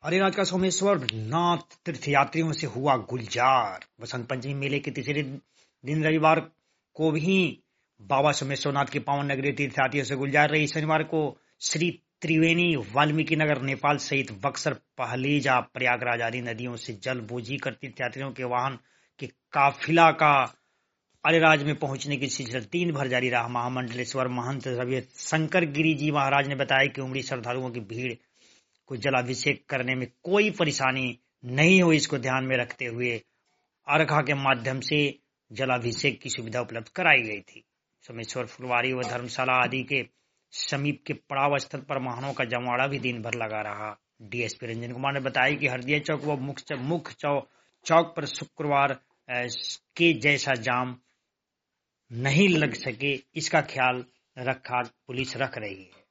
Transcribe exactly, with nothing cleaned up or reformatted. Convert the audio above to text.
अलीराज का सोमेश्वर नाथ तीर्थयात्रियों से हुआ गुलजार। वसंत पंचमी मेले के तीसरे दिन रविवार को भी बाबा सोमेश्वरनाथ की पावन नगरी तीर्थयात्रियों से गुलजार रही। शनिवार को श्री त्रिवेणी वाल्मीकि नगर नेपाल सहित बक्सर, पहलेजा, प्रयागराज आदि नदियों से जल बोझी कर तीर्थयात्रियों के वाहन के काफिला का अलीराज में पहुंचने की सिलसिला दिन भर जारी रहा। महामंडलेश्वर महंत रवि शंकर गिरी जी महाराज ने बताया कि उमड़ी श्रद्धालुओं की भीड़ को जलाभिषेक करने में कोई परेशानी नहीं हो, इसको ध्यान में रखते हुए अर्घा के माध्यम से जलाभिषेक की सुविधा उपलब्ध कराई गई थी। सोमेश्वर फुलवारी व धर्मशाला आदि के समीप के पड़ाव स्थल पर वाहनों का जमावड़ा भी दिन भर लगा रहा। डीएसपी रंजन कुमार ने बताया कि हरदिया चौक व मुख्य मुख्य चौक चौक पर शुक्रवार के जैसा जाम नहीं लग सके, इसका ख्याल रखा पुलिस रख रही है।